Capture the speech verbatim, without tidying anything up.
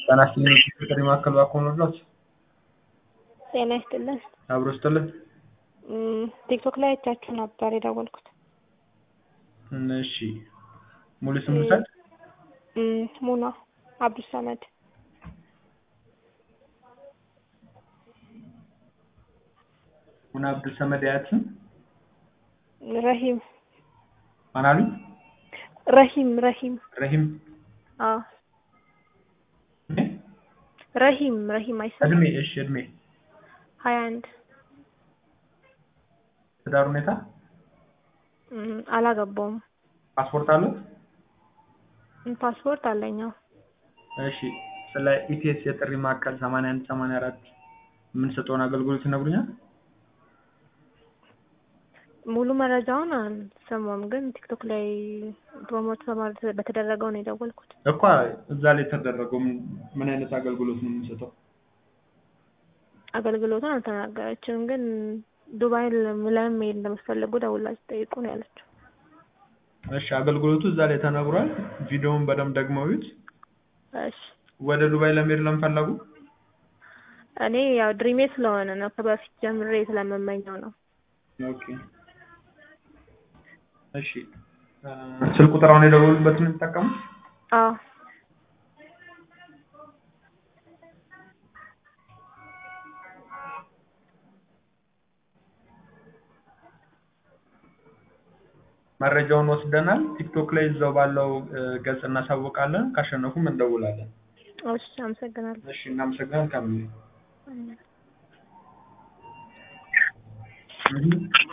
ጤና ይስጥልኝ ፍቅር ማዕከል ባክዎ መርዳት? ጤና ይስጥልን። አብሮ ይስጥልን። እም ቲክቶክ ላይ አይቻችሁ ነበር የደወልኩት። እሺ ሙሉ ስም ልውሰድ? እም ሙና አብዱሰመድ። ሙና አብዱሰመድ የአያት ስም? ረሂም። ማን አሉኝ? ረሂም ረሂም። ረሂም አዎ ረሂም ረሂም አይሰማም? እድሜ እሺ እድሜ? ሀያ አንድ ትዳር ሁኔታ? እም አላገባውም። ፓስፖርት አለው? ፓስፖርት አለኝ አዎ። እሺ ስለ ኢቲኤስ የጥሪ ማዕከል ሰማንያ አንድ ሰማንያ አራት የምንሰጠውን አገልግሎት ይነግሩኛል? ሙሉ መረጃውን አልሰማሁም ግን ቲክቶክ ላይ ፕሮሞት በማድረግ በተደረገው ነው የደወልኩት። እኮ እዛ ላይ የተደረገው ምን አይነት አገልግሎት ነው የምንሰጠው? አገልግሎቱን አልተናገረችም ግን ዱባይ ለምን መሄድ እንደምትፈልጉ ደውላችሁ ጠይቁ ነው ያለችው። እሺ አገልግሎቱ እዛ ላይ ተነግሯል። ቪዲዮውን በደንብ ደግመው ይዩት። እሺ ወደ ዱባይ ለመሄድ ለምን ፈለጉ? እኔ ያው ድሪሜ ስለሆነ ነው ከበፊት ጀምሬ ስለምመኘው ነው። ኦኬ እሺ ስልክ ቁጥር አሁን የደወሉበትን ነው የምትጠቀሙት? አዎ መረጃውን ወስደናል። ቲክቶክ ላይ እዛው ባለው ገጽ እናሳውቃለን። ካሸነፉም እንደውላለን። እሺ አመሰግናለሁ። እሺ እናመሰግናለን። ካምሊ